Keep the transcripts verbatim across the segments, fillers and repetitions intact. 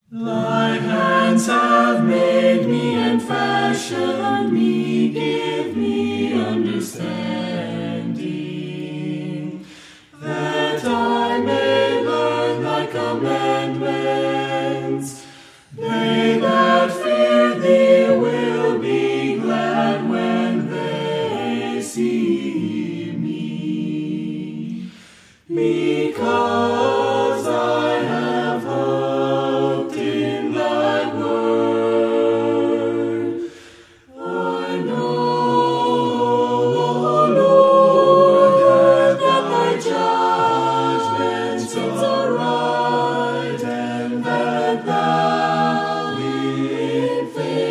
Thy hands have made me and fashioned me, give me understanding, that I may learn thy commandments. They that fear thee will be glad when they see me, because I have hoped in thy word. I know, Lord, that thy judgments are right, and that thou in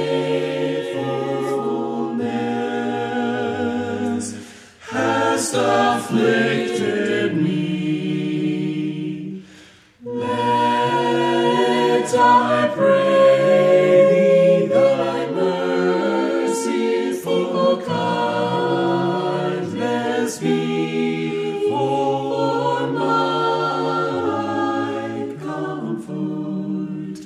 faithfulness hast afflicted me. Let I pray thee thy merciful kindness be for my comfort,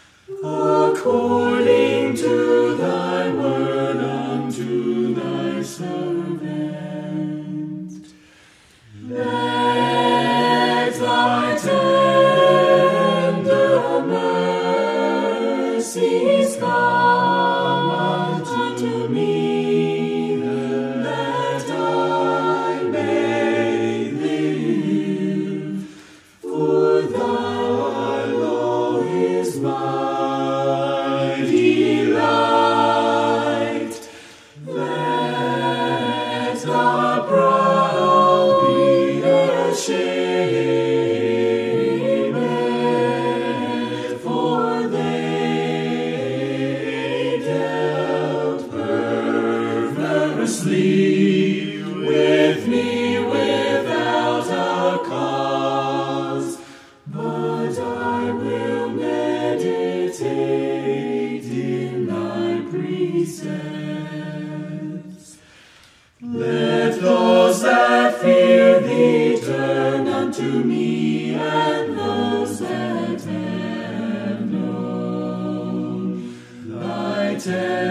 according to thy word unto thy servant. Let thy tender mercies come unto me, that I may live. For thy law is my delight. Let the proud be ashamed, for they dealt perversely with me without a cause. But I will meditate in thy precepts. Let those that fear thee turn unto me, and those that have known thy